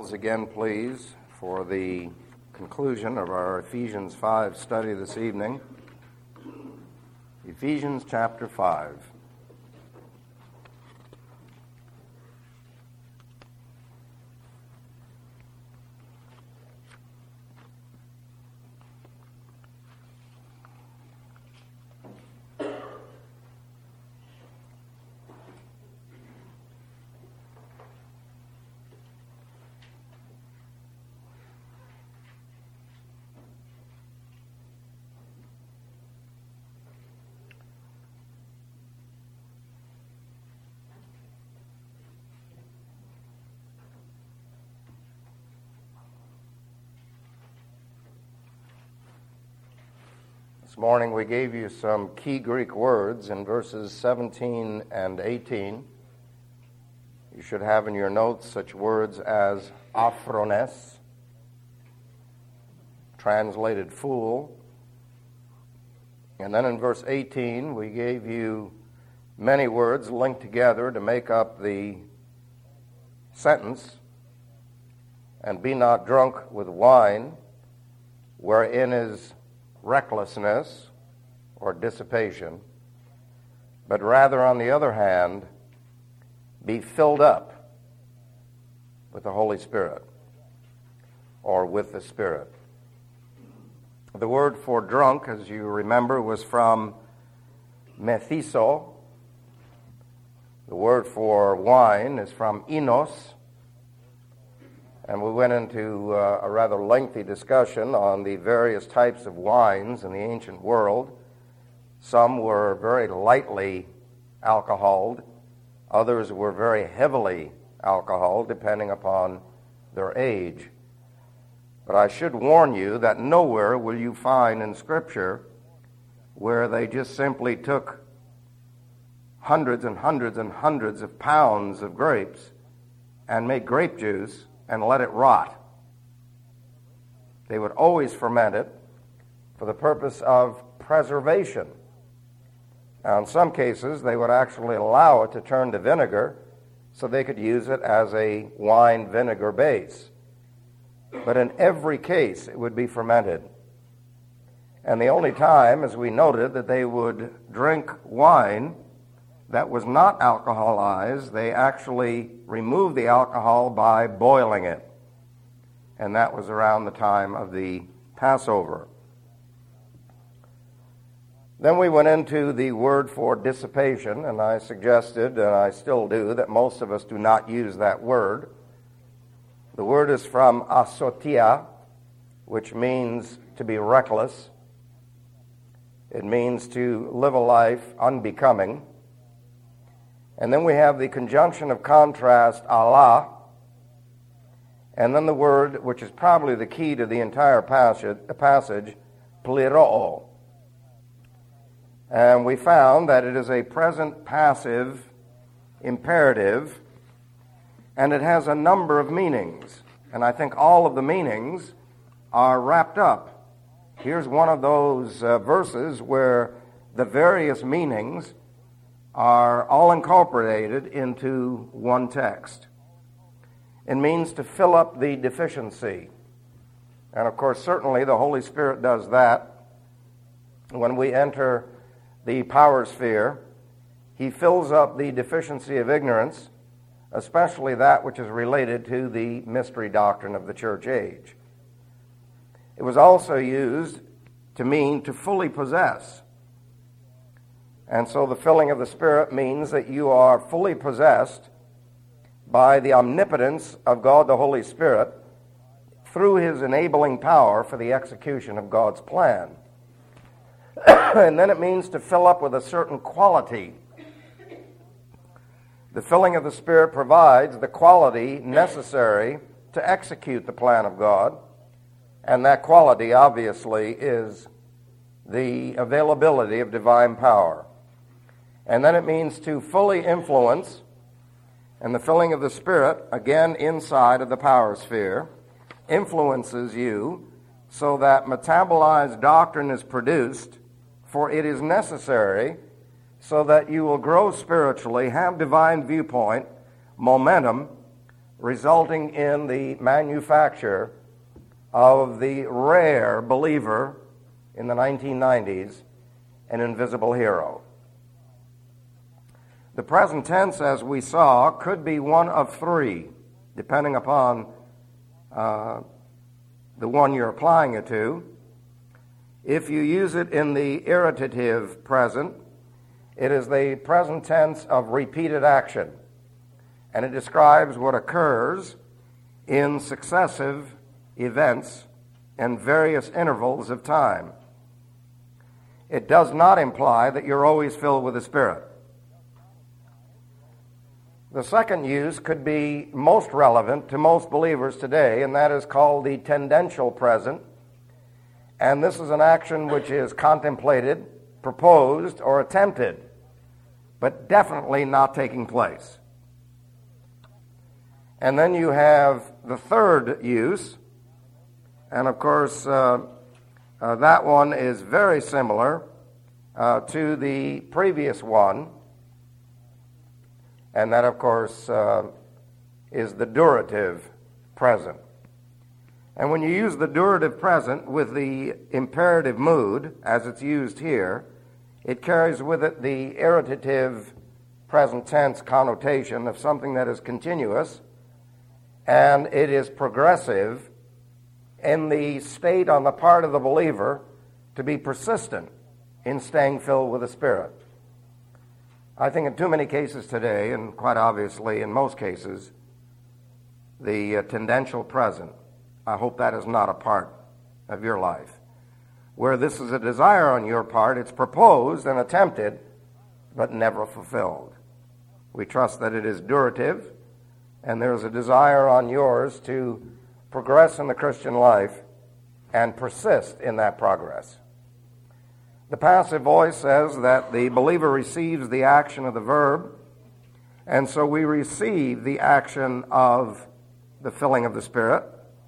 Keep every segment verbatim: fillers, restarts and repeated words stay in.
Bibles again, please, for the conclusion of our Ephesians five study this evening. Ephesians chapter five. This morning we gave you some key Greek words in verses seventeen and eighteen. You should have in your notes such words as aphrones, translated fool. And then in verse eighteen we gave you many words linked together to make up the sentence, and be not drunk with wine, wherein is recklessness or dissipation, but rather, on the other hand, be filled up with the Holy Spirit, or with the Spirit. The word for drunk, as you remember, was from methiso. The word for wine is from inos. And we went into uh, a rather lengthy discussion on the various types of wines in the ancient world. Some were very lightly alcoholed. Others were very heavily alcoholed, depending upon their age. But I should warn you that nowhere will you find in Scripture where they just simply took hundreds and hundreds and hundreds of pounds of grapes and made grape juice and let it rot. They would always ferment it for the purpose of preservation. Now, in some cases, they would actually allow it to turn to vinegar so they could use it as a wine vinegar base. But in every case, it would be fermented. And the only time, as we noted, that they would drink wine that was not alcoholized, they actually removed the alcohol by boiling it. And that was around the time of the Passover. Then we went into the word for dissipation, and I suggested, and I still do, that most of us do not use that word. The word is from asotia, which means to be reckless. It means to live a life unbecoming. And then we have the conjunction of contrast, Allah, and then the word, which is probably the key to the entire passage, passage pleroo. And we found that it is a present passive imperative, and it has a number of meanings. And I think all of the meanings are wrapped up. Here's one of those uh, verses where the various meanings are all incorporated into one text. It means to fill up the deficiency. And of course, certainly the Holy Spirit does that. When we enter the power sphere, He fills up the deficiency of ignorance, especially that which is related to the mystery doctrine of the church age. It was also used to mean to fully possess. And so the filling of the Spirit means that you are fully possessed by the omnipotence of God the Holy Spirit through His enabling power for the execution of God's plan. And then it means to fill up with a certain quality. The filling of the Spirit provides the quality necessary to execute the plan of God, and that quality obviously is the availability of divine power. And then it means to fully influence, and the filling of the Spirit, again inside of the power sphere, influences you so that metabolized doctrine is produced, for it is necessary so that you will grow spiritually, have divine viewpoint, momentum, resulting in the manufacture of the rare believer in the nineteen nineties, an invisible hero. The present tense, as we saw, could be one of three, depending upon uh, the one you're applying it to. If you use it in the irritative present, it is the present tense of repeated action, and it describes what occurs in successive events and various intervals of time. It does not imply that you're always filled with the Spirit. The second use could be most relevant to most believers today, and that is called the tendential present. And this is an action which is contemplated, proposed, or attempted, but definitely not taking place. And then you have the third use, and of course, uh, uh, that one is very similar uh, to the previous one. And that, of course, uh, is the durative present. And when you use the durative present with the imperative mood, as it's used here, it carries with it the irritative present tense connotation of something that is continuous, and it is progressive in the state on the part of the believer to be persistent in staying filled with the Spirit. I think in too many cases today, and quite obviously in most cases, the uh, tendential present, I hope that is not a part of your life. Where this is a desire on your part, it's proposed and attempted, but never fulfilled. We trust that it is durative, and there is a desire on yours to progress in the Christian life and persist in that progress. The passive voice says that the believer receives the action of the verb, and so we receive the action of the filling of the Spirit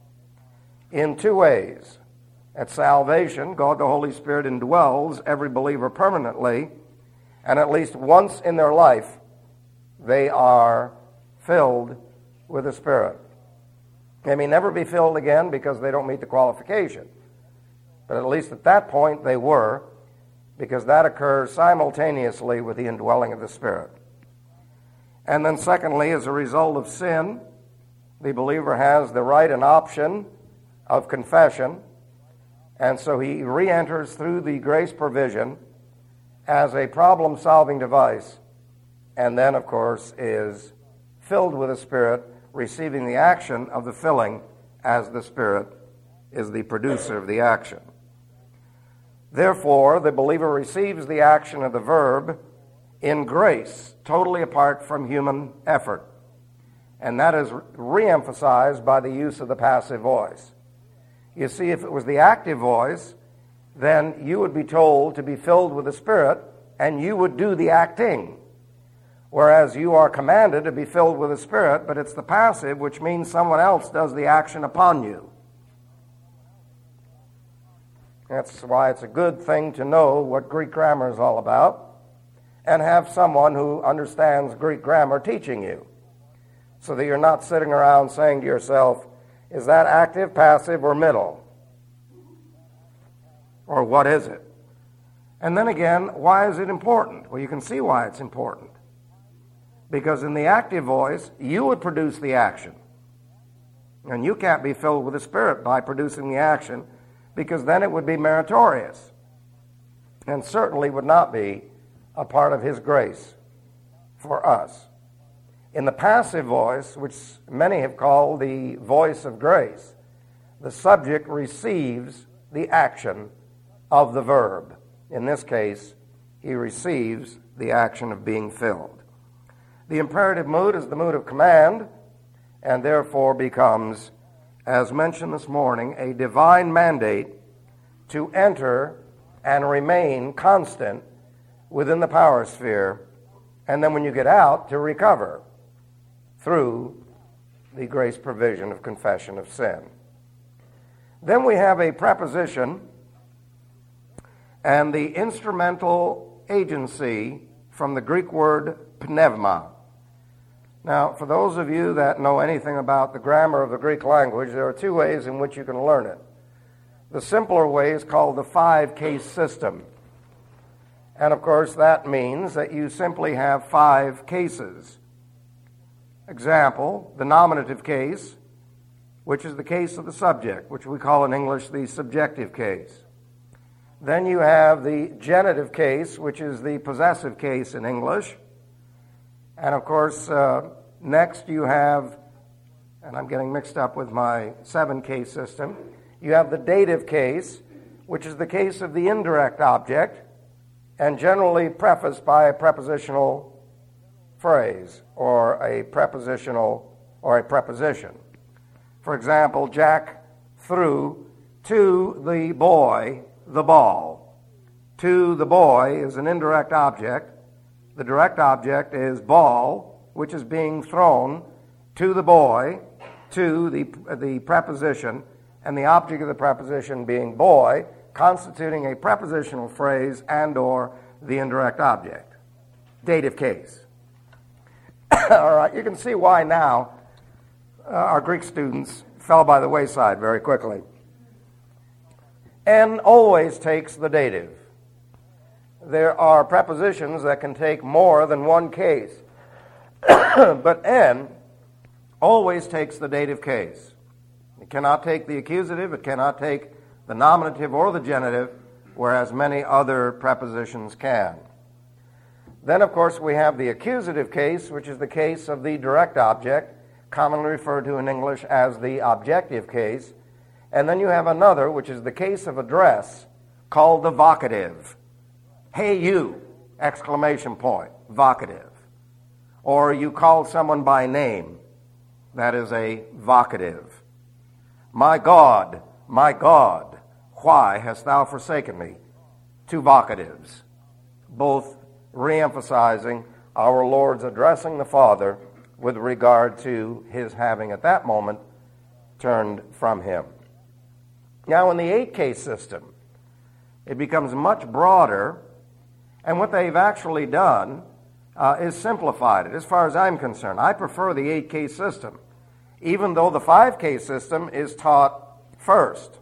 in two ways. At salvation, God the Holy Spirit indwells every believer permanently, and at least once in their life, they are filled with the Spirit. They may never be filled again because they don't meet the qualification, but at least at that point they were, because that occurs simultaneously with the indwelling of the Spirit. And then secondly, as a result of sin, the believer has the right and option of confession, and so he re-enters through the grace provision as a problem-solving device, and then, of course, is filled with the Spirit, receiving the action of the filling as the Spirit is the producer of the action. Therefore, the believer receives the action of the verb in grace, totally apart from human effort. And that is re-emphasized by the use of the passive voice. You see, if it was the active voice, then you would be told to be filled with the Spirit, and you would do the acting. Whereas you are commanded to be filled with the Spirit, but it's the passive, which means someone else does the action upon you. That's why it's a good thing to know what Greek grammar is all about and have someone who understands Greek grammar teaching you, so that you're not sitting around saying to yourself, is that active, passive, or middle? Or what is it? And then again, why is it important? Well, you can see why it's important. Because in the active voice, you would produce the action. And you can't be filled with the Spirit by producing the action, because then it would be meritorious and certainly would not be a part of His grace for us. In the passive voice, which many have called the voice of grace, the subject receives the action of the verb. In this case, he receives the action of being filled. The imperative mood is the mood of command, and therefore becomes, as mentioned this morning, a divine mandate to enter and remain constant within the power sphere, and then when you get out, to recover through the grace provision of confession of sin. Then we have a preposition and the instrumental agency from the Greek word pneuma. Now, for those of you that know anything about the grammar of the Greek language, there are two ways in which you can learn it. The simpler way is called the five-case system. And of course, that means that you simply have five cases. Example, the nominative case, which is the case of the subject, which we call in English the subjective case. Then you have the genitive case, which is the possessive case in English. And of course, uh, next you have, and I'm getting mixed up with my seven-case system, you have the dative case, which is the case of the indirect object, and generally prefaced by a prepositional phrase or a prepositional or a preposition. For example, Jack threw to the boy the ball. To the boy is an indirect object. The direct object is ball, which is being thrown to the boy, to the, the preposition, and the object of the preposition being boy, constituting a prepositional phrase and or the indirect object. Dative case. All right, you can see why now uh, our Greek students fell by the wayside very quickly. N always takes the dative. There are prepositions that can take more than one case, but N always takes the dative case. It cannot take the accusative, it cannot take the nominative or the genitive, whereas many other prepositions can. Then, of course, we have the accusative case, which is the case of the direct object, commonly referred to in English as the objective case. And then you have another, which is the case of address, called the vocative. Hey, you! Exclamation point. Vocative. Or you call someone by name. That is a vocative. My God, my God, why hast thou forsaken me? Two vocatives, both re-emphasizing our Lord's addressing the Father with regard to his having at that moment turned from him. Now in the eight-case system, it becomes much broader, and what they've actually done uh, is simplified it as far as I'm concerned. I prefer the eight-case system, even though the five-case system is taught first.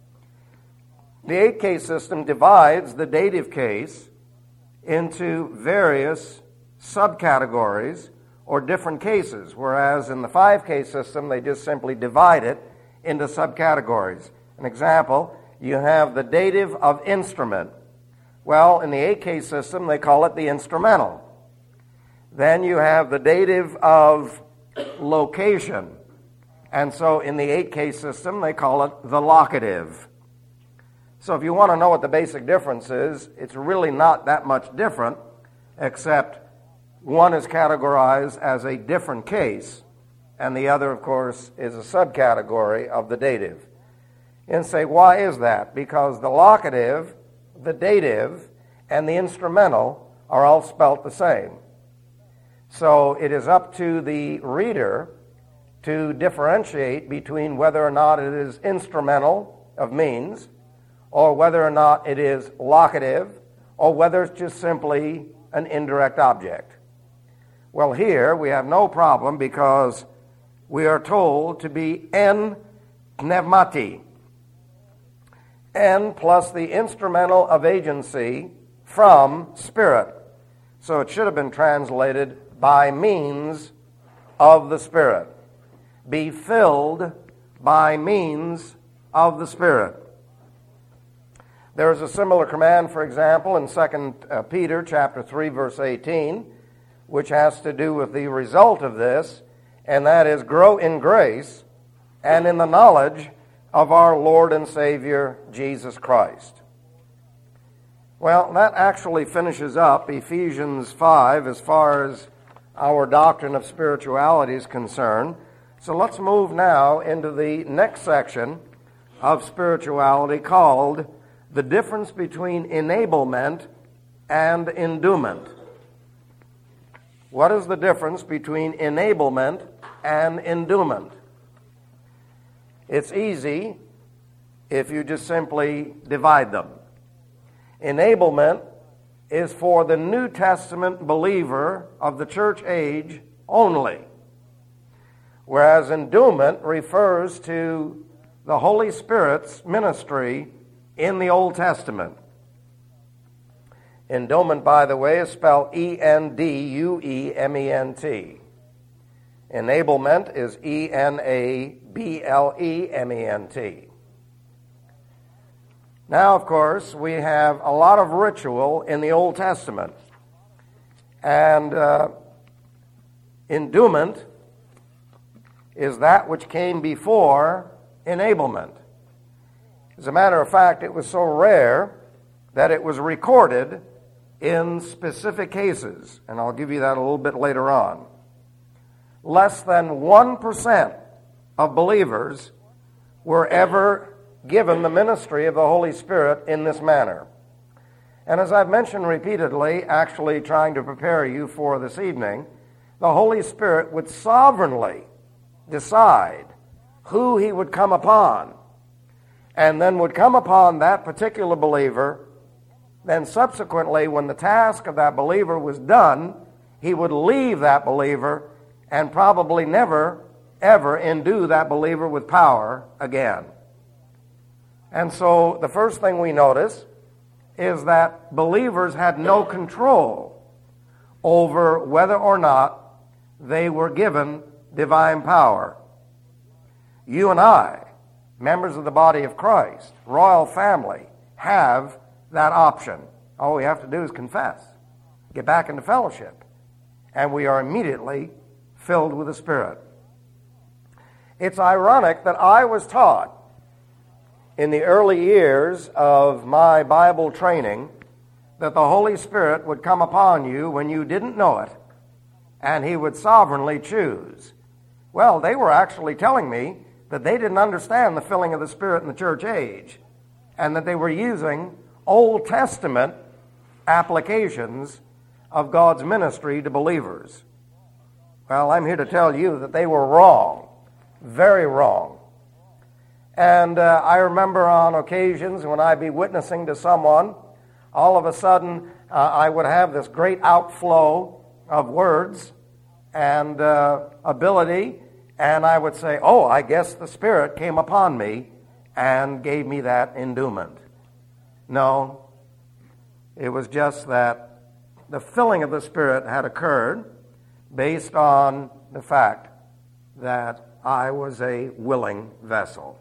The eight-case system divides the dative case into various subcategories or different cases, whereas in the five-case system, they just simply divide it into subcategories. An example, you have the dative of instrument. Well, in the eight-case system, they call it the instrumental. Then you have the dative of location. And so in the eight-case system, they call it the locative. So if you want to know what the basic difference is, it's really not that much different, except one is categorized as a different case, and the other, of course, is a subcategory of the dative. And say, why is that? Because the locative, the dative, and the instrumental are all spelt the same. So it is up to the reader to differentiate between whether or not it is instrumental of means, or whether or not it is locative, or whether it's just simply an indirect object. Well, here we have no problem because we are told to be en pneumati. En plus the instrumental of agency from Spirit. So it should have been translated by means of the Spirit. Be filled by means of the Spirit. There is a similar command, for example, in Second Peter chapter three, verse eighteen, which has to do with the result of this, and that is grow in grace and in the knowledge of our Lord and Savior, Jesus Christ. Well, that actually finishes up Ephesians five as far as our doctrine of spirituality is concerned. So let's move now into the next section of spirituality called the difference between enablement and endowment. What is the difference between enablement and endowment? It's easy if you just simply divide them. Enablement is for the New Testament believer of the church age only. whereas endowment refers to the Holy Spirit's ministry in the Old Testament. Endowment, by the way, is spelled E N D U E M E N T. Enablement is E N A B L E M E N T. Now, of course, we have a lot of ritual in the Old Testament. And uh, endowment is that which came before enablement. As a matter of fact, it was so rare that it was recorded in specific cases, and I'll give you that a little bit later on. Less than one percent of believers were ever given the ministry of the Holy Spirit in this manner. And as I've mentioned repeatedly, actually trying to prepare you for this evening, the Holy Spirit would sovereignly decide who he would come upon, and then would come upon that particular believer. Then subsequently, when the task of that believer was done, he would leave that believer and probably never, ever endue that believer with power again. And so the first thing we notice is that believers had no control over whether or not they were given divine power. You and I, members of the body of Christ, royal family, have that option. All we have to do is confess, get back into fellowship, and we are immediately filled with the Spirit. It's ironic that I was taught in the early years of my Bible training that the Holy Spirit would come upon you when you didn't know it, and he would sovereignly choose. Well, they were actually telling me that they didn't understand the filling of the Spirit in the church age, and that they were using Old Testament applications of God's ministry to believers. Well, I'm here to tell you that they were wrong, very wrong. And uh, I remember on occasions when I'd be witnessing to someone, all of a sudden uh, I would have this great outflow of words and uh, ability, and I would say, oh, I guess the Spirit came upon me and gave me that endowment. No, it was just that the filling of the Spirit had occurred based on the fact that I was a willing vessel.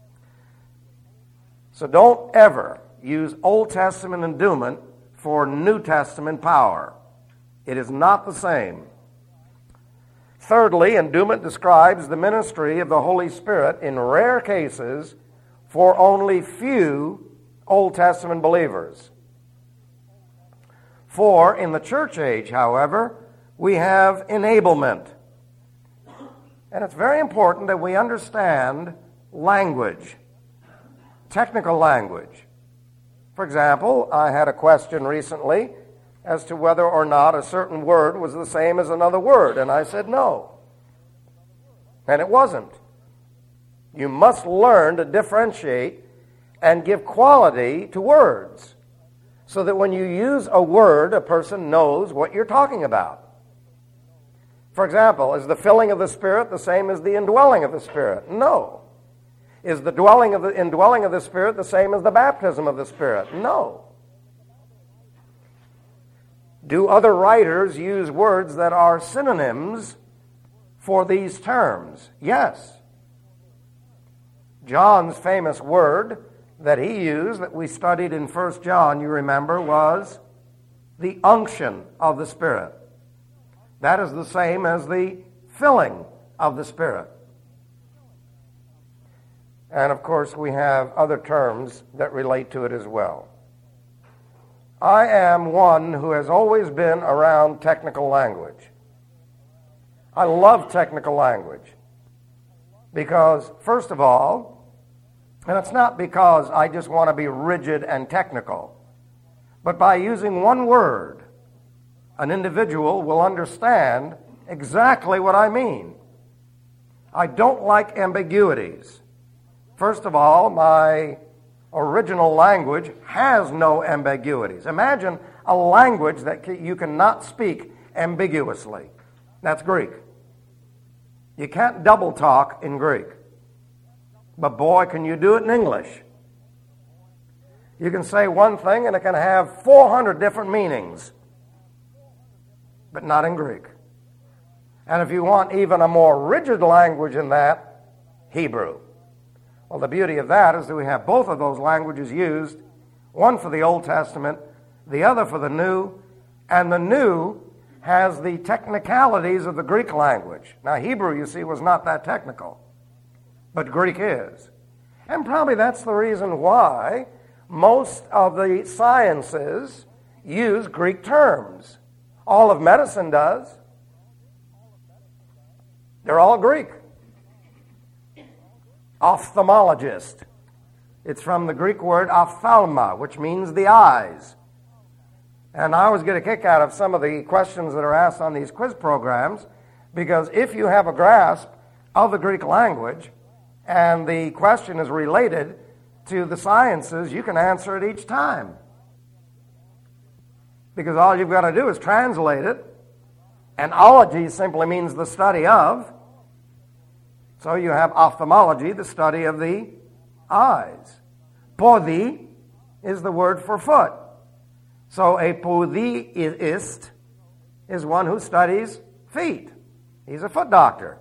So don't ever use Old Testament endowment for New Testament power. It is not the same. Thirdly, endowment describes the ministry of the Holy Spirit in rare cases for only few Old Testament believers. For in the church age, however, we have enablement. And it's very important that we understand language, technical language. For example, I had a question recently as to whether or not a certain word was the same as another word, and I said no. And it wasn't. You must learn to differentiate and give quality to words, so that when you use a word, a person knows what you're talking about. For example, is the filling of the Spirit the same as the indwelling of the Spirit? No. Is the dwelling of the indwelling of the Spirit the same as the baptism of the Spirit? No. Do other writers use words that are synonyms for these terms? Yes. John's famous word that he used, that we studied in First John, you remember, was the unction of the Spirit. That is the same as the filling of the Spirit. And of course, we have other terms that relate to it as well. I am one who has always been around technical language. I love technical language because, first of all, and it's not because I just want to be rigid and technical, but by using one word, an individual will understand exactly what I mean. I don't like ambiguities. First of all, my original language has no ambiguities. Imagine a language that you cannot speak ambiguously. That's Greek. You can't double talk in Greek. But boy, can you do it in English. You can say one thing and it can have four hundred different meanings, but not in Greek. And if you want even a more rigid language in that, Hebrew. Well, the beauty of that is that we have both of those languages used, one for the Old Testament, the other for the New, and the New has the technicalities of the Greek language. Now, Hebrew, you see, was not that technical, but Greek is. And probably that's the reason why most of the sciences use Greek terms. All of medicine does. They're all Greek. Ophthalmologist. It's from the Greek word ophthalma, which means the eyes. And I always get a kick out of some of the questions that are asked on these quiz programs, because if you have a grasp of the Greek language and the question is related to the sciences, you can answer it each time. Because all you've got to do is translate it. And ology simply means the study of. So you have ophthalmology, the study of the eyes. Podi is the word for foot. So a podiist is one who studies feet. He's a foot doctor.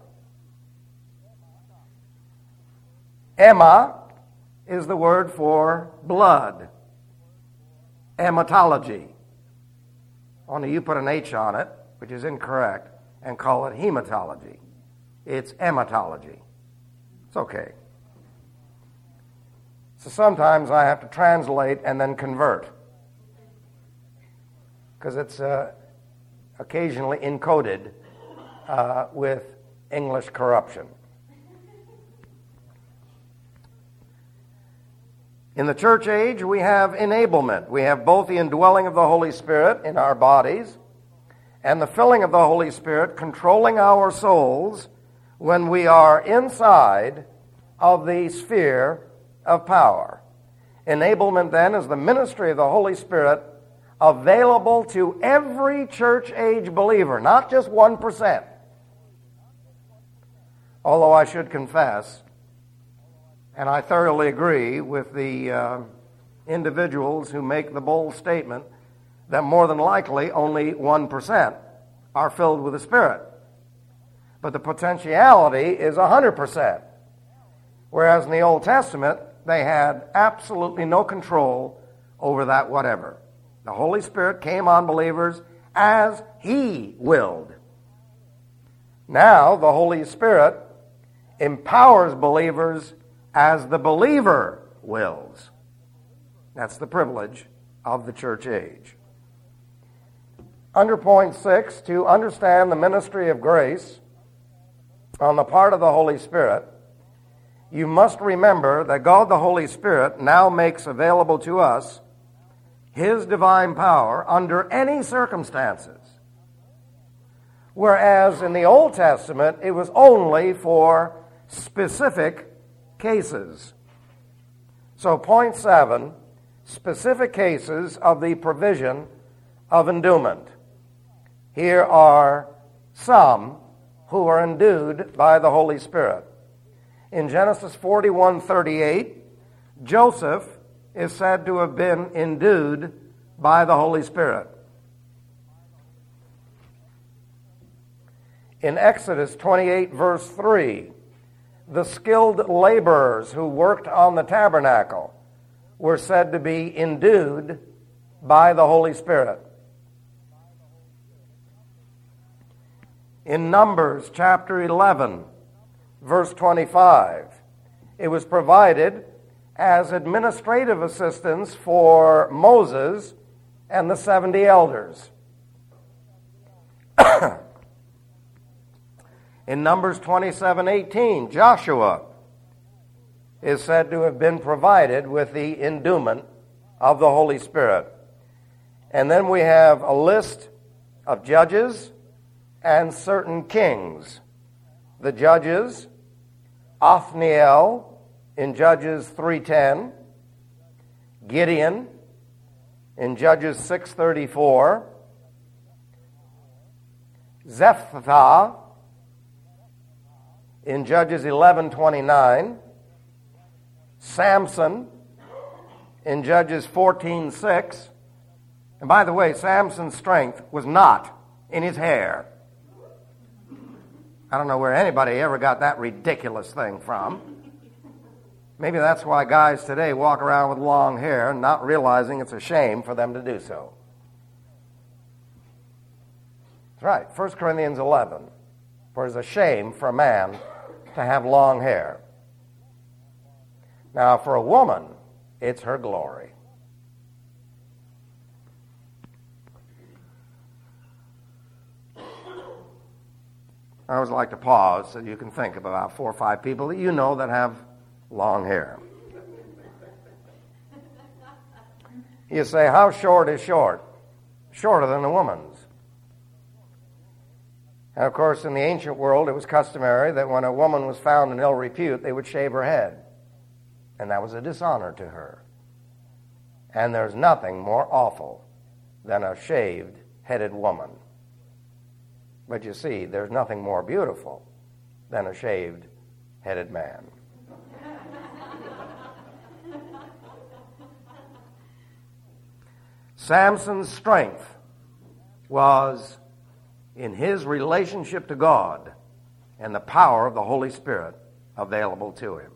Emma is the word for blood. Hematology. Only you put an H on it, which is incorrect, and call it hematology. It's hematology. It's okay. So sometimes I have to translate and then convert, because it's uh, occasionally encoded uh, with English corruption. In the church age, we have enablement. We have both the indwelling of the Holy Spirit in our bodies and the filling of the Holy Spirit controlling our souls when we are inside of the sphere of power. Enablement, then, is the ministry of the Holy Spirit available to every church age believer, not just one percent. Although I should confess, and I thoroughly agree with the uh, individuals who make the bold statement that more than likely only one percent are filled with the Spirit. But the potentiality is one hundred percent. Whereas in the Old Testament, they had absolutely no control over that whatever. The Holy Spirit came on believers as He willed. Now, the Holy Spirit empowers believers as the believer wills. That's the privilege of the church age. Under point six, to understand the ministry of grace on the part of the Holy Spirit, you must remember that God the Holy Spirit now makes available to us His divine power under any circumstances. Whereas in the Old Testament, it was only for specific cases. So point seven, specific cases of the provision of endowment. Here are some who are endued by the Holy Spirit. In Genesis forty-one thirty-eight, Joseph is said to have been endued by the Holy Spirit. In Exodus twenty-eight verse three, the skilled laborers who worked on the tabernacle were said to be endued by the Holy Spirit. In Numbers chapter eleven, verse twenty-five, it was provided as administrative assistance for Moses and the seventy elders. In Numbers twenty-seven eighteen, Joshua is said to have been provided with the endowment of the Holy Spirit. And then we have a list of judges and certain kings. The judges, Othniel in Judges three ten, Gideon in Judges six thirty-four, Jephthah in Judges eleven twenty-nine, Samson in Judges fourteen six. And by the way, Samson's strength was not in his hair. I don't know where anybody ever got that ridiculous thing from. Maybe that's why guys today walk around with long hair, not realizing it's a shame for them to do so. That's right, First Corinthians eleven. For it is a shame for a man to have long hair. Now, for a woman, it's her glory. I always like to pause so you can think of about four or five people that you know that have long hair. You say, how short is short? Shorter than a woman's. And of course, in the ancient world, it was customary that when a woman was found in ill repute, they would shave her head. And that was a dishonor to her. And there's nothing more awful than a shaved-headed woman. But you see, there's nothing more beautiful than a shaved-headed man. Samson's strength was in his relationship to God and the power of the Holy Spirit available to him.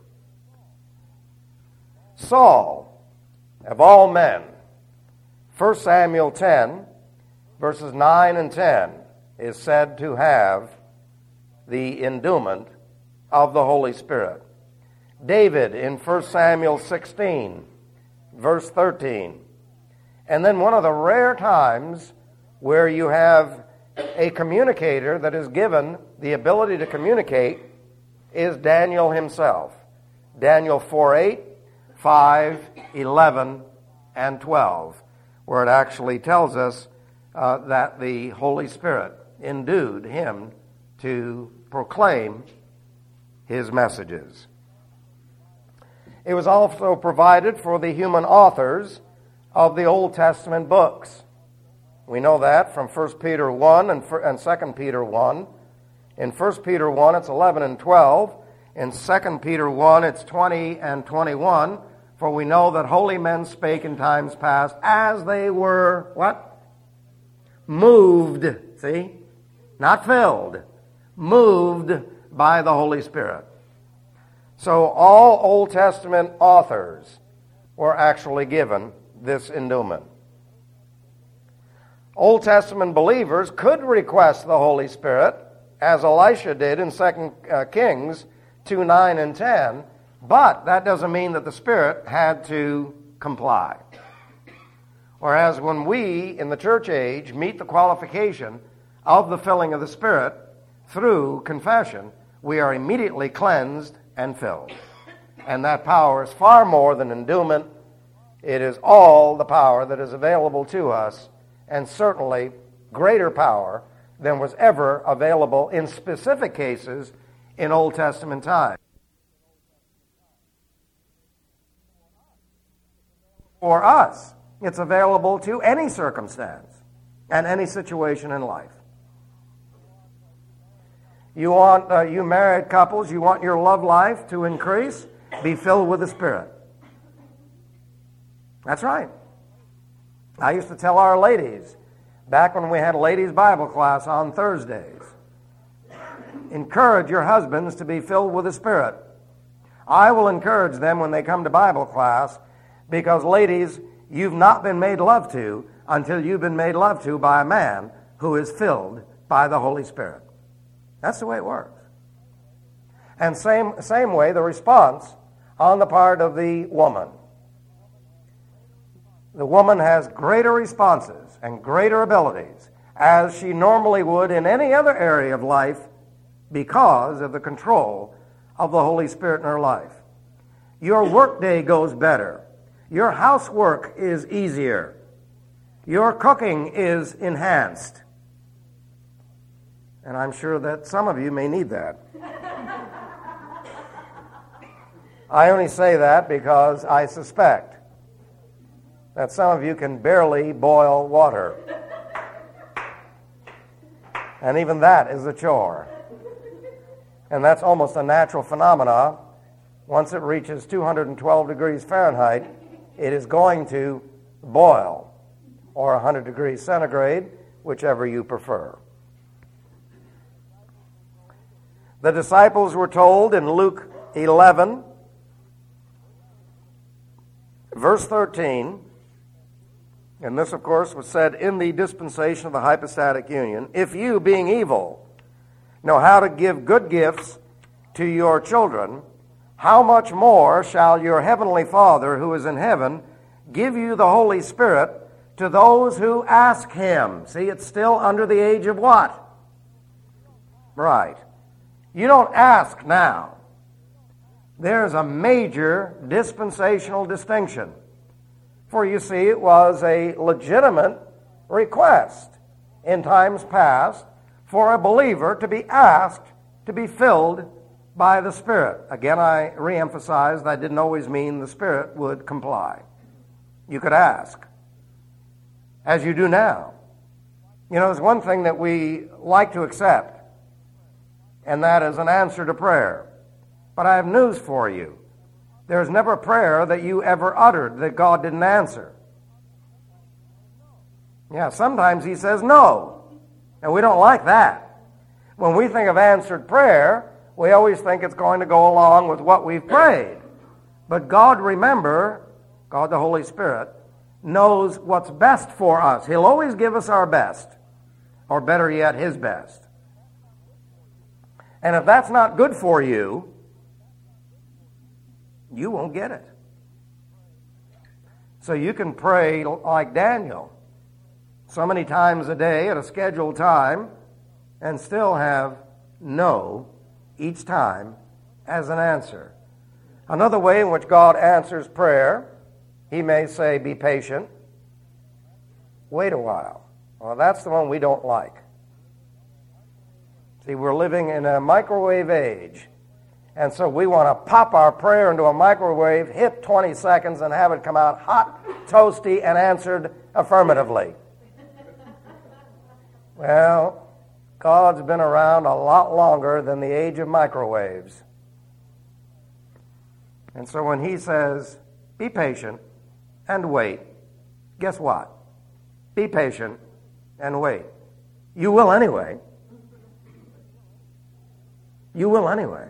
Saul, of all men, First Samuel ten, verses nine and ten, is said to have the endowment of the Holy Spirit. David in First Samuel sixteen, verse thirteen. And then one of the rare times where you have a communicator that is given the ability to communicate is Daniel himself. Daniel four eight, five, eleven, and twelve, where it actually tells us uh, that the Holy Spirit endued him to proclaim his messages. It was also provided for the human authors of the Old Testament books. We know that from First Peter one and Second Peter one. In First Peter one, it's eleven and twelve. In Second Peter one, it's twenty and twenty-one. For we know that holy men spake in times past as they were, what? Moved, see? Not filled. Moved by the Holy Spirit. So all Old Testament authors were actually given this endowment. Old Testament believers could request the Holy Spirit, as Elisha did in Second Kings two nine and ten, but that doesn't mean that the Spirit had to comply. Whereas when we, in the church age, meet the qualification of the filling of the Spirit through confession, we are immediately cleansed and filled. And that power is far more than endowment. It is all the power that is available to us, and certainly greater power than was ever available in specific cases in Old Testament times. For us, it's available to any circumstance and any situation in life. You want, uh, you married couples, you want your love life to increase? Be filled with the Spirit. That's right. I used to tell our ladies, back when we had ladies' Bible class on Thursdays, encourage your husbands to be filled with the Spirit. I will encourage them when they come to Bible class, because, ladies, you've not been made love to until you've been made love to by a man who is filled by the Holy Spirit. That's the way it works. And same, same way, the response on the part of the woman. The woman has greater responses and greater abilities, as she normally would in any other area of life, because of the control of the Holy Spirit in her life. Your workday goes better. Your housework is easier. Your cooking is enhanced. And I'm sure that some of you may need that. I only say that because I suspect that some of you can barely boil water. And even that is a chore. And that's almost a natural phenomena. Once it reaches two hundred twelve degrees Fahrenheit, it is going to boil, or one hundred degrees centigrade, whichever you prefer. The disciples were told in Luke eleven, verse thirteen, and this, of course, was said in the dispensation of the hypostatic union, if you, being evil, know how to give good gifts to your children, how much more shall your heavenly Father who is in heaven give you the Holy Spirit to those who ask him? See, it's still under the age of what? Right. You don't ask now. There's a major dispensational distinction. For you see, it was a legitimate request in times past for a believer to be asked to be filled by the Spirit. Again, I reemphasize that didn't always mean the Spirit would comply. You could ask, as you do now. You know, there's one thing that we like to accept, and that is an answer to prayer. But I have news for you. There's never a prayer that you ever uttered that God didn't answer. Yeah, sometimes he says no, and we don't like that. When we think of answered prayer, we always think it's going to go along with what we've prayed. But God, remember, God the Holy Spirit, knows what's best for us. He'll always give us our best, or better yet, his best. And if that's not good for you, you won't get it. So you can pray like Daniel so many times a day at a scheduled time and still have no each time as an answer. Another way in which God answers prayer, he may say, be patient, wait a while. Well, that's the one we don't like. See, we're living in a microwave age. And so we want to pop our prayer into a microwave, hit twenty seconds, and have it come out hot, toasty, and answered affirmatively. Well, God's been around a lot longer than the age of microwaves. And so when he says, be patient and wait, guess what? Be patient and wait. You will anyway. You will anyway.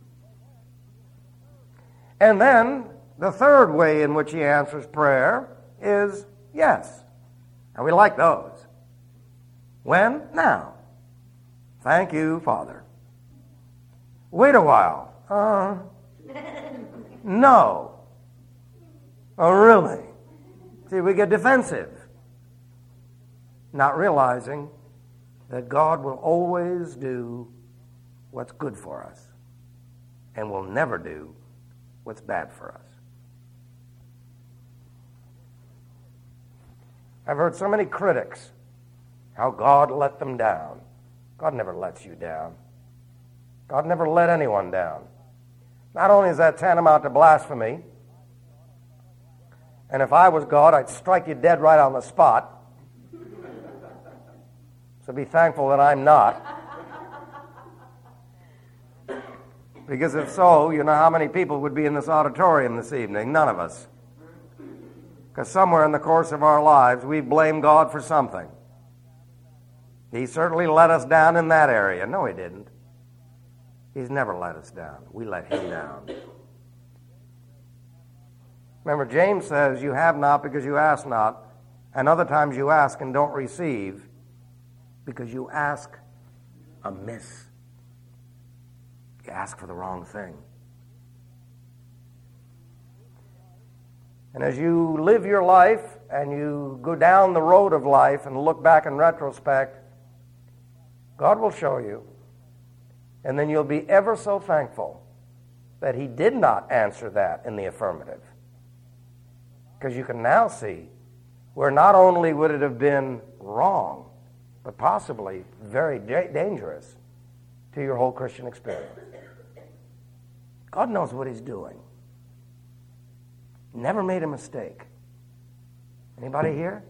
And then the third way in which he answers prayer is yes. And we like those. When? Now. Thank you, Father. Wait a while. Uh, no. Oh, really? See, we get defensive, not realizing that God will always do what's good for us and will never do what's bad for us. I've heard so many critics how God let them down. God never lets you down. God never let anyone down. Not only is that tantamount to blasphemy, and if I was God, I'd strike you dead right on the spot. So be thankful that I'm not. Because if so, you know how many people would be in this auditorium this evening? None of us. Because somewhere in the course of our lives, we blame God for something. He certainly let us down in that area. No, he didn't. He's never let us down. We let him down. Remember, James says, you have not because you ask not, and other times you ask and don't receive because you ask amiss. You ask for the wrong thing. And as you live your life and you go down the road of life and look back in retrospect, God will show you. And then you'll be ever so thankful that he did not answer that in the affirmative. Because you can now see where not only would it have been wrong, but possibly very da- dangerous to your whole Christian experience. God knows what he's doing. Never made a mistake. Anybody here?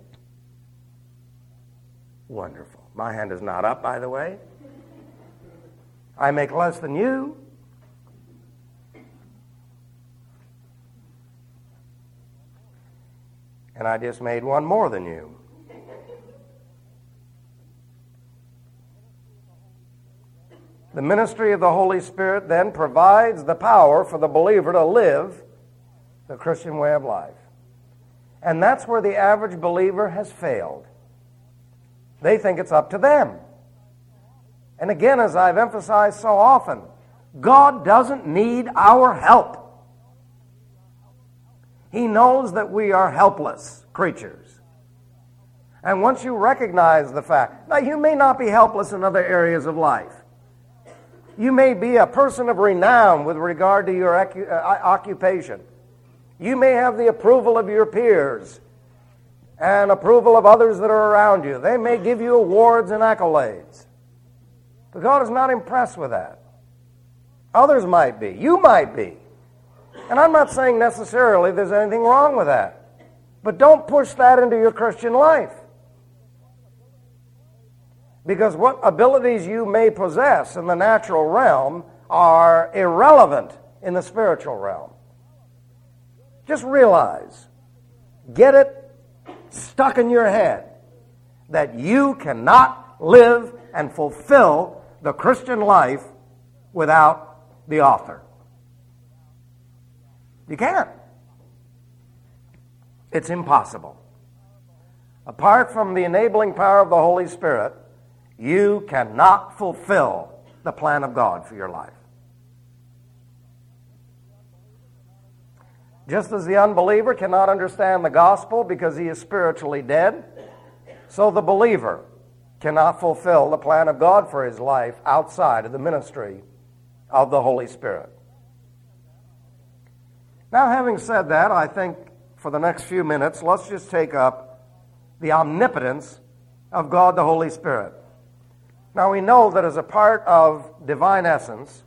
Wonderful. My hand is not up, by the way. I make less than you. And I just made one more than you. The ministry of the Holy Spirit then provides the power for the believer to live the Christian way of life. And that's where the average believer has failed. They think it's up to them. And again, as I've emphasized so often, God doesn't need our help. He knows that we are helpless creatures. And once you recognize the fact, now you may not be helpless in other areas of life. You may be a person of renown with regard to your occupation. You may have the approval of your peers and approval of others that are around you. They may give you awards and accolades. But God is not impressed with that. Others might be. You might be. And I'm not saying necessarily there's anything wrong with that. But don't push that into your Christian life. Because what abilities you may possess in the natural realm are irrelevant in the spiritual realm. Just realize, get it stuck in your head, that you cannot live and fulfill the Christian life without the author. You can't. It's impossible. Apart from the enabling power of the Holy Spirit, you cannot fulfill the plan of God for your life. Just as the unbeliever cannot understand the gospel because he is spiritually dead, so the believer cannot fulfill the plan of God for his life outside of the ministry of the Holy Spirit. Now, having said that, I think for the next few minutes, let's just take up the omnipotence of God the Holy Spirit. Now, we know that as a part of divine essence,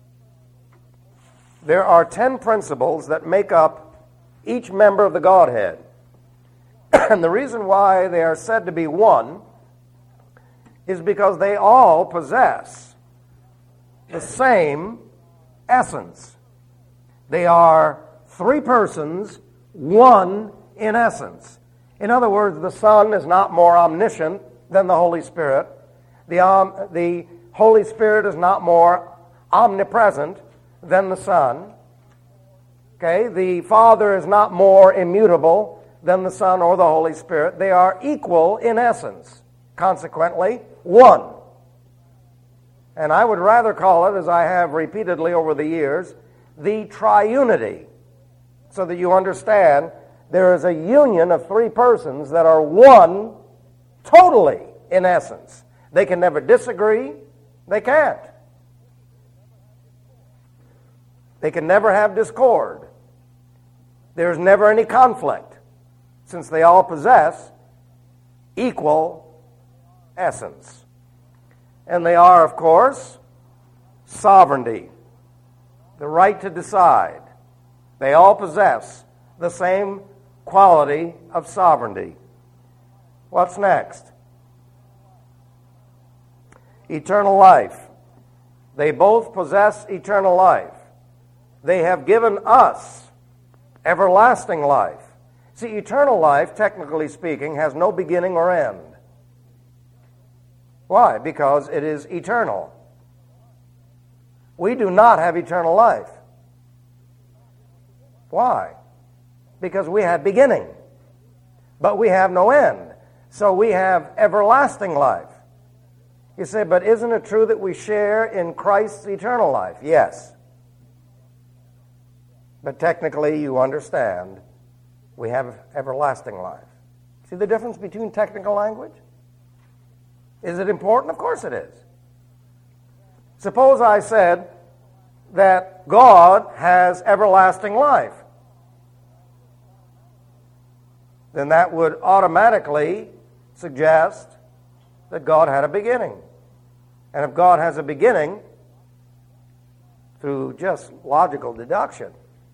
there are ten principles that make up each member of the Godhead. And the reason why they are said to be one is because they all possess the same essence. They are three persons, one in essence. In other words, the Son is not more omniscient than the Holy Spirit. The, um, the Holy Spirit is not more omnipresent than the Son. Okay, the Father is not more immutable than the Son or the Holy Spirit. They are equal in essence. Consequently, one. And I would rather call it, as I have repeatedly over the years, the triunity, so that you understand there is a union of three persons that are one totally in essence. They can never disagree. They can't. They can never have discord. There's never any conflict, since they all possess equal essence. And they are, of course, sovereignty, the right to decide. They all possess the same quality of sovereignty. What's next? Eternal life. They both possess eternal life. They have given us everlasting life. See, eternal life, technically speaking, has no beginning or end. Why? Because it is eternal. We do not have eternal life. Why? Because we have beginning, but we have no end. So we have everlasting life. You say, but isn't it true that we share in Christ's eternal life? Yes. But technically, you understand, we have everlasting life. See the difference between technical language? Is it important? Of course it is. Suppose I said that God has everlasting life. Then that would automatically suggest that God had a beginning. And if God has a beginning, through just logical deduction,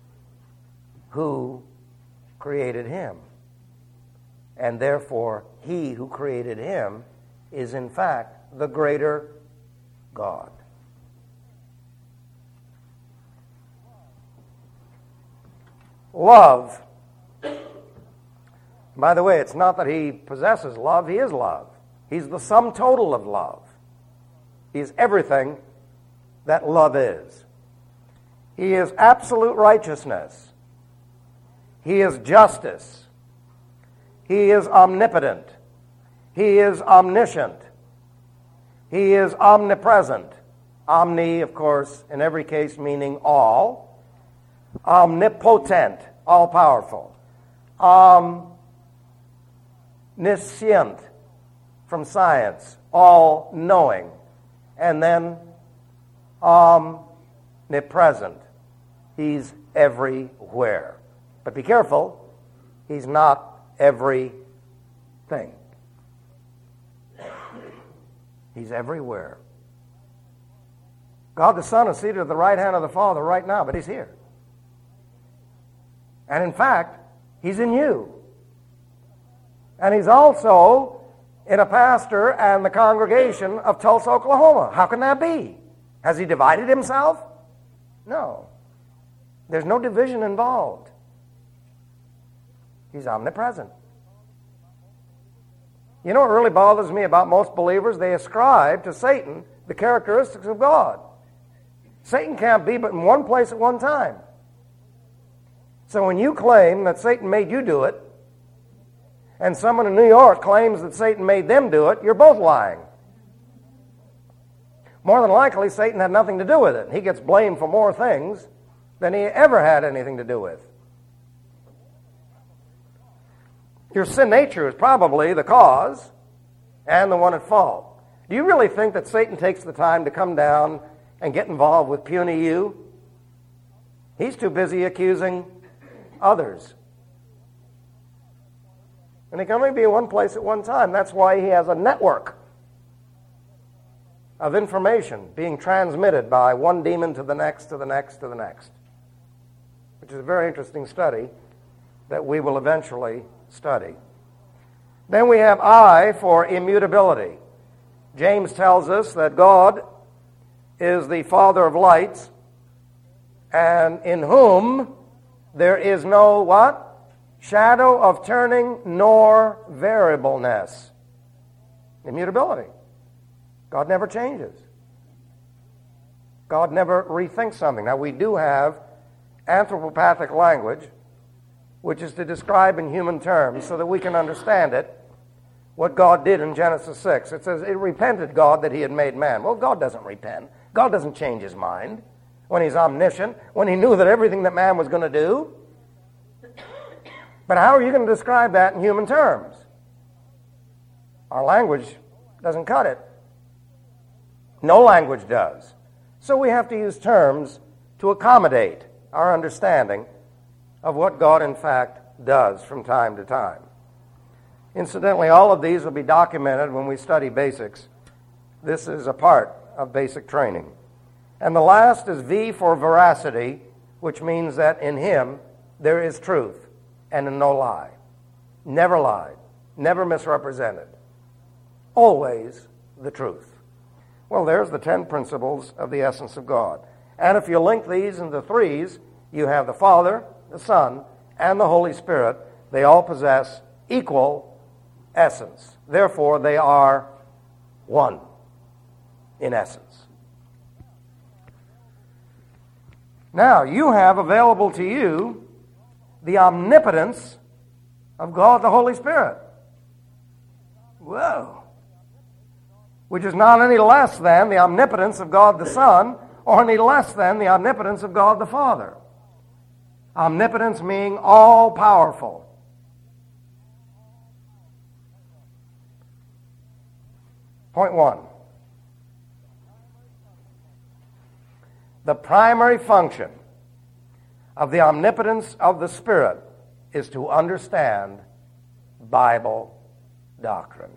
who created him? And therefore, he who created him is in fact the greater God. love. By the way, it's not that he possesses love, he is love. He's the sum total of love. He's everything that love is. He is absolute righteousness. He is justice. He is omnipotent. He is omniscient. He is omnipresent. Omni, of course, in every case meaning all. Omnipotent, all-powerful. Omniscient, from science, all-knowing. And then omnipresent. He's everywhere. But be careful, he's not everything. He's everywhere. God the Son is seated at the right hand of the Father right now, but he's here. And in fact, he's in you. And he's also in a pastor and the congregation of Tulsa, Oklahoma. How can that be? Has he divided himself? No. There's no division involved. He's omnipresent. You know what really bothers me about most believers? They ascribe to Satan the characteristics of God. Satan can't be but in one place at one time. So when you claim that Satan made you do it, and someone in New York claims that Satan made them do it, you're both lying. More than likely, Satan had nothing to do with it. He gets blamed for more things than he ever had anything to do with. Your sin nature is probably the cause and the one at fault. Do you really think that Satan takes the time to come down and get involved with puny you? He's too busy accusing others. And he can only be in one place at one time. That's why he has a network of information being transmitted by one demon to the next, to the next, to the next. Which is a very interesting study that we will eventually study. Then we have I for immutability. James tells us that God is the Father of lights, and in whom there is no what? Shadow of turning nor variableness. Immutability. God never changes. God never rethinks something. Now we do have anthropopathic language, which is to describe in human terms so that we can understand it, what God did in Genesis six. It says, it repented God that he had made man. Well, God doesn't repent. God doesn't change his mind when he's omniscient, when he knew that everything that man was going to do. But how are you going to describe that in human terms? Our language doesn't cut it. No language does. So we have to use terms to accommodate our understanding of what God in fact does from time to time. Incidentally, all of these will be documented when we study basics. This is a part of basic training. And the last is V for veracity, which means that in him there is truth and no lie. Never lied, never misrepresented. Always the truth. Well, there's the ten principles of the essence of God. And if you link these into threes, you have the Father, the Son, and the Holy Spirit. They all possess equal essence. Therefore, they are one in essence. Now, you have available to you the omnipotence of God the Holy Spirit. Whoa. Which is not any less than the omnipotence of God the Son, or any less than the omnipotence of God the Father. Omnipotence meaning all-powerful. Point one. The primary function of the omnipotence of the Spirit is to understand Bible doctrine.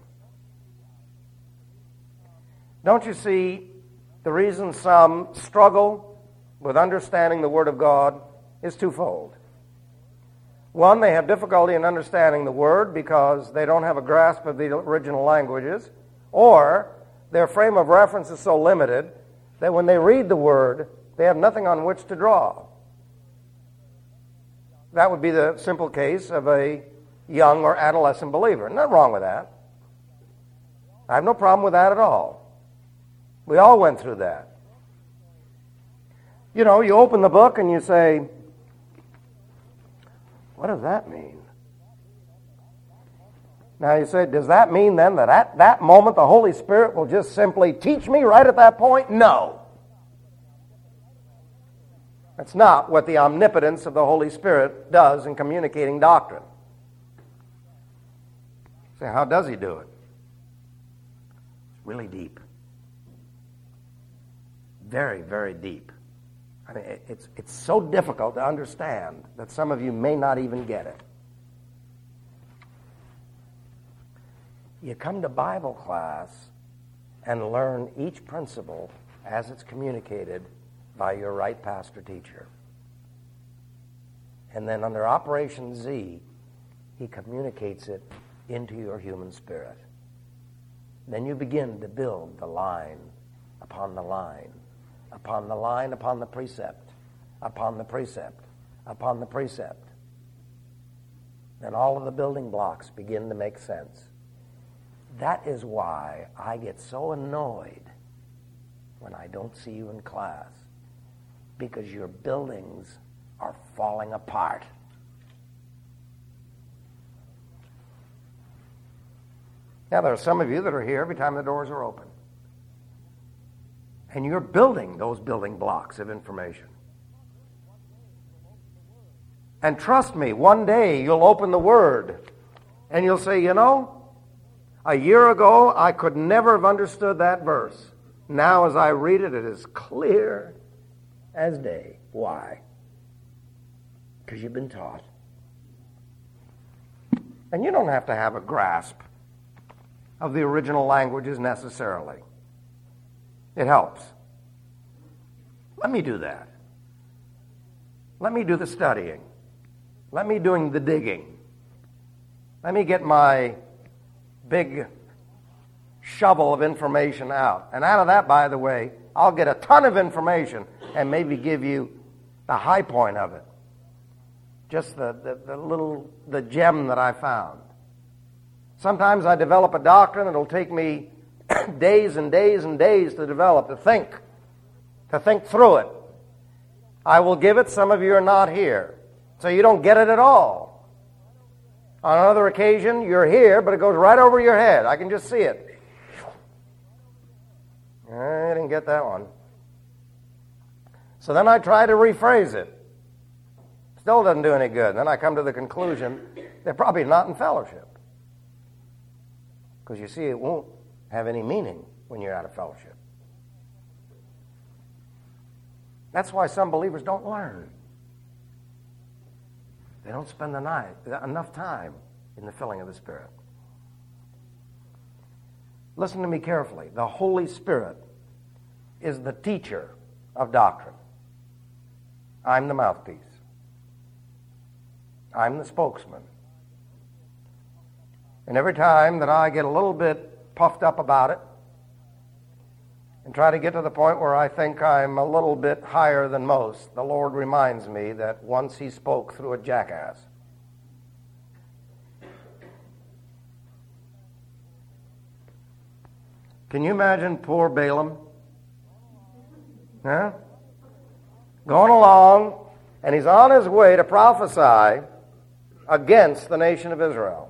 Don't you see the reason some struggle with understanding the Word of God is twofold. One, they have difficulty in understanding the Word because they don't have a grasp of the original languages, or their frame of reference is so limited that when they read the Word, they have nothing on which to draw. That would be the simple case of a young or adolescent believer. Nothing wrong with that. I have no problem with that at all. We all went through that. You know, you open the book and you say, what does that mean? Now you say, does that mean then that at that moment the Holy Spirit will just simply teach me right at that point? No. That's not what the omnipotence of the Holy Spirit does in communicating doctrine. So how does he do it? It's really deep. Very, very deep. I mean, it's, it's so difficult to understand that some of you may not even get it. You come to Bible class and learn each principle as it's communicated by your right pastor teacher. And then under Operation Z, he communicates it into your human spirit. Then you begin to build the line upon the line, upon the line, upon the precept, upon the precept, upon the precept. Then all of the building blocks begin to make sense. That is why I get so annoyed when I don't see you in class, because your buildings are falling apart. Now, there are some of you that are here every time the doors are open, and you're building those building blocks of information. And trust me, one day you'll open the Word, and you'll say, you know, a year ago, I could never have understood that verse. Now, as I read it, it is clear as day. Why? Because you've been taught. And you don't have to have a grasp of the original languages necessarily. It helps. Let me do that. Let me do the studying. Let me doing the digging. Let me get my big shovel of information out. And out of that, by the way, I'll get a ton of information and maybe give you the high point of it. Just the, the, the little, the gem that I found. Sometimes I develop a doctrine that'll take me days and days and days to develop, to think, to think through it. I will give it. Some of you are not here, so you don't get it at all. On another occasion, you're here, but it goes right over your head. I can just see it. I didn't get that one. So then I try to rephrase it. Still doesn't do any good. Then I come to the conclusion they're probably not in fellowship. Because you see, it won't have any meaning when you're out of fellowship. That's why some believers don't learn. They don't spend the night, enough time in the filling of the Spirit. Listen to me carefully. The Holy Spirit is the teacher of doctrine. I'm the mouthpiece. I'm the spokesman. And every time that I get a little bit puffed up about it and try to get to the point where I think I'm a little bit higher than most, the Lord reminds me that once He spoke through a jackass. Can you imagine poor Balaam? Huh? Going along, and he's on his way to prophesy against the nation of Israel.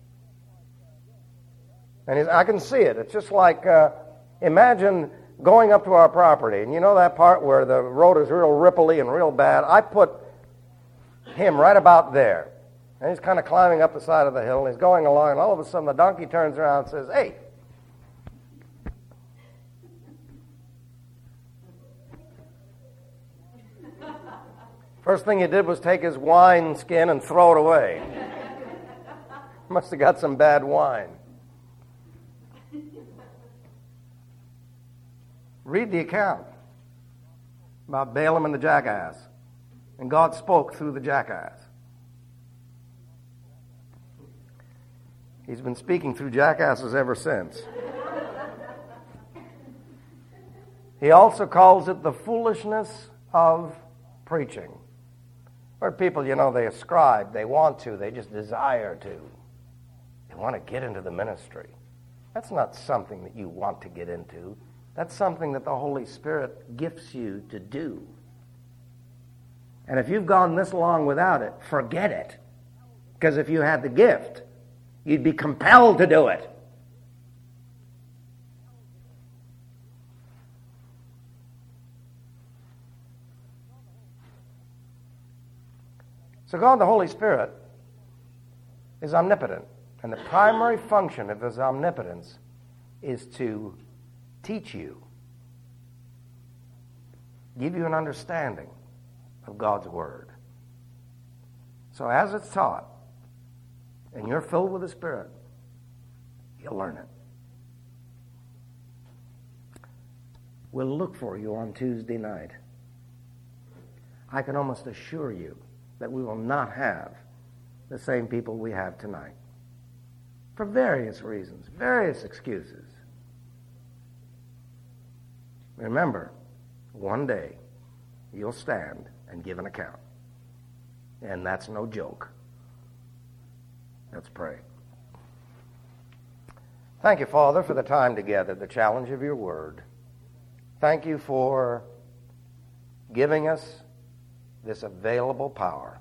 And he's, I can see it. It's just like, uh, imagine going up to our property, and you know that part where the road is real ripply and real bad? I put him right about there. And he's kind of climbing up the side of the hill, and he's going along, and all of a sudden the donkey turns around and says, hey, first thing he did was take his wine skin and throw it away. Must have got some bad wine. Read the account about Balaam and the jackass. And God spoke through the jackass. He's been speaking through jackasses ever since. He also calls it the foolishness of preaching. Or people, you know, they ascribe, they want to, they just desire to. They want to get into the ministry. That's not something that you want to get into. That's something that the Holy Spirit gifts you to do. And if you've gone this long without it, forget it. Because if you had the gift, you'd be compelled to do it. So God the Holy Spirit is omnipotent. And the primary function of his omnipotence is to teach you, give you an understanding of God's Word. So as it's taught, and you're filled with the Spirit, you'll learn it. We'll look for you on Tuesday night. I can almost assure you that we will not have the same people we have tonight. For various reasons, various excuses. Remember, one day you'll stand and give an account. And that's no joke. Let's pray. Thank you, Father, for the time together, the challenge of your word. Thank you for giving us this available power.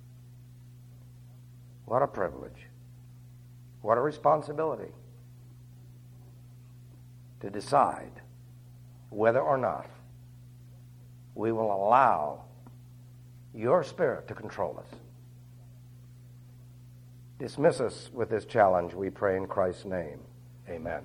What a privilege. What a responsibility to decide whether or not we will allow your Spirit to control us. Dismiss us with this challenge, we pray in Christ's name. Amen.